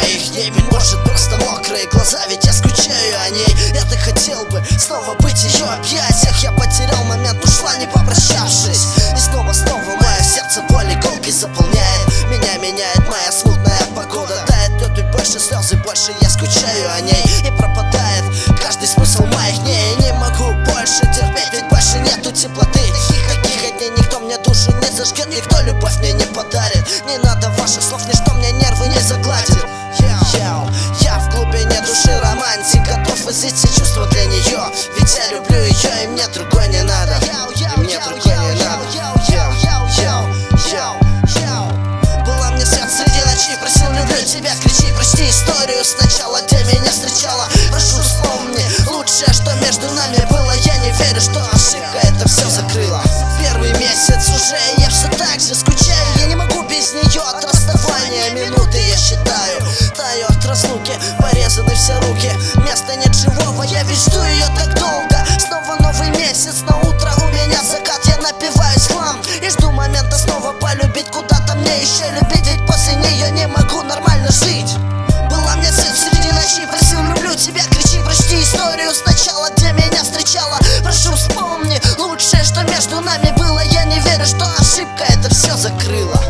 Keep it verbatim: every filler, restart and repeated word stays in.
моих дней. Быть может, просто мокрые глаза, ведь я скучаю о ней. Я так хотел бы снова быть в ее объятиях. Я потерял момент, ушла, не попрощавшись. И снова, снова мое сердце боль иголкой заполняет. Меня меняет моя смутная погода. Тает лед и больше слез, и больше я скучаю о ней. И пропадает каждый смысл моих дней. И не могу больше терпеть, ведь больше нету теплоты. Таких, каких дней никто мне душу не зажгет, никто любовь мне не подарит. Не надо ваших слов, ничто мне нервы не загладит. Йоу, я в глубине души романтик, готов излить все чувства для нее. Ведь я люблю ее, и мне другой не надо. И мне другой не надо. Была мне свет среди ночей, просил люблю тебя, кричи, прочти историю сначала, где меня встречала. Прошу, вспомни лучшее, что между нами было. Я не верю, что ошибка это все закрыла. Первый месяц уже я все так же скучаю. Я не могу без нее, от расставания минуты я считаю. Таю от разлуки, порезаны все руки. Места нет живого, я ведь жду ее так долго. Снова новый месяц, на утро у меня закат. Я напиваюсь хлам и жду момента снова полюбить. Куда-то мне еще любить, ведь после нее не могу нормально жить. Была мне цель среди ночей, просил люблю тебя, кричи, прочти историю сначала, где меня встречала. Прошу, вспомни лучшее, что между нами было. Я не верю, что ошибка это все закрыла.